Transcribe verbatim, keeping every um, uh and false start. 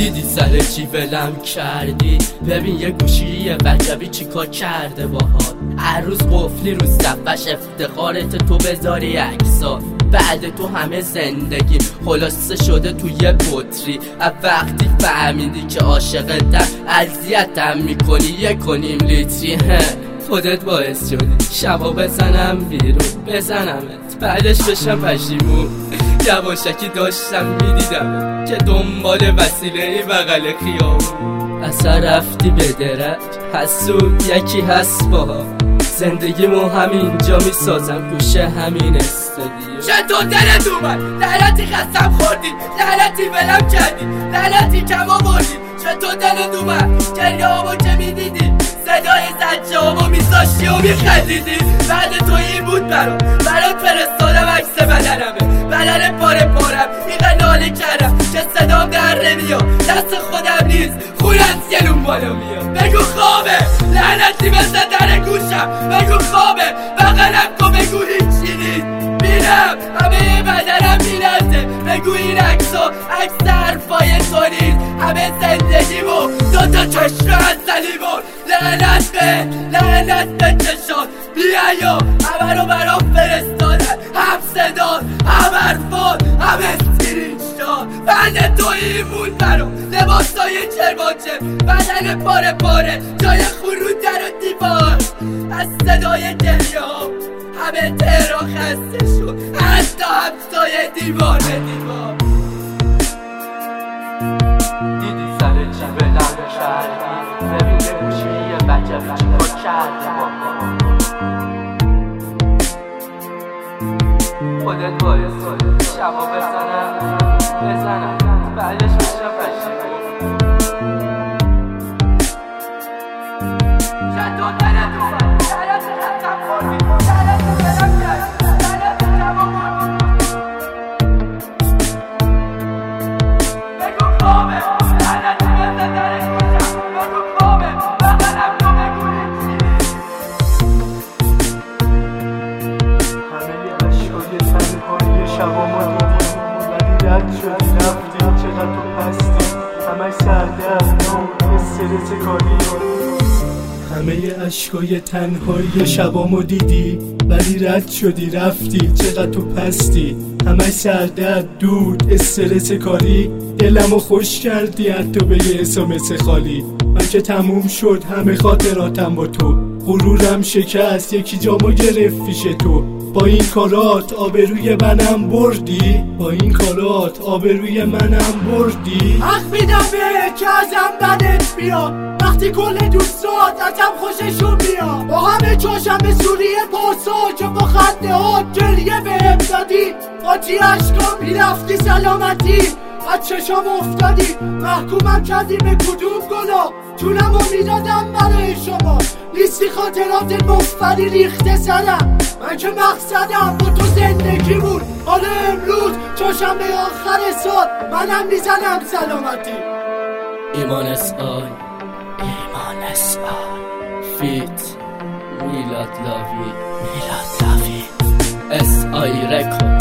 دیدی سر چی ولم کردی؟ ببین یه گوشی وجبی چیکار کرده باهات. هر روز قفلی رو صفحش افتخارت تو بذاری عکسات. بعد تو همه زندگی خلاصه شده توی بطری. از وقتی فهمیدی که عاشقتم اذیتم میکنی یک کنیم لیتری. خودت باعث شدی شبا بزنم بیرون بزنمت، بعدش بشم پشیمون. یواشکی داشتم میدیدم که دنبال وسیله ای بغل خیابون. اصلا رفتی به درک حسود یکی هست باها. زندگیمو همینجا میسازم گوشه همین استودیو. چطور دلت اومد؟ لعنتی خستم خوردی، لعنتی ولم کردی، لعنتی کم آوردی. چطور دلت اومد؟ گریه هامو که میدیدی، صدای زجه هامو میذاشتی و میخندیدی. بعد تو این بود برام، برات فرستادم عکس بدنمه، بدن پاره پارم اینقدر ناله کردم که صدام در نمیاد. دست خودم نیست خونم سیلون بالا میاد. بگو خوابه لعنتی مثل در گوشم، بگو خوابه بغلم کن، بگو هیچی نیست. میرم همه بدنم میلرزه، بگو این عکسا عکس حرفای تو نیست. همه زندگیمو دوتا چشم انزلیمو. لعنت به لعنت به چشات بیایا همه رو برام فرستادن، هم صدا هم حرفات هم استریشات. بعد تو این مون برام لباسای چرماچه، بدن پاره پاره جای خون رو در و دیوار. از صدای گریه ها همه تهران خسته شد، حتی همسایه دیوار به دیوار. دیدی سر چی ولم کردی؟ ببین یه گوشی وجبی چیکار کرده باهات. خودت باعث شدی شبا بزنم بزنم، بعدش بشم پشیمون. چطور دلت اومد؟ لعنت خستم خوردی، لعنت ولم کردی، لعنت کم آوردی. بگو خوابه لعنتی مثل در گوشم، بگو خوابه بغلم کن، بگو هیچی نیست. همه اشکای تنهایی شبامو دیدی، ولی رد شدی رفتی. چقدر تو پستی همش سردرد نور استرس کاری. همه اشکای تنهایی شبامو دیدی، ولی رد شدی رفتی. چقدر تو پستی همش سردرد دود استرس کاری. دلمو خوش کردی حتی به یه اسمس خالی. من که تموم شد همه خاطراتم با تو. غرورم شکست یکی جامو گرفت پیش تو. با این کارات آبروی منم بردی، با این کارات آبروی منم بردی. حق میدم به که ازم بدت بیاد، وقتی کل دوستات ازم خوششون بیاد. با همه چاشم به سوریه پارسا که با خنده ها گریه بهم دادی. آتی عشقا میرفتی سلامتی، از چشام افتادی. محکومم کردی به کدوم گناه، جونمو میدادم برای شما. لیستی خاطرات مفری ریخته سرم، من که مقصدم با تو زندگی بود. حالا امروز چاشم به آخر سال منم میزنم سلامتی. ایمان اس آی ایمان اس آی فیت میلاد لاوی میلاد لاوی اس آی رکورد.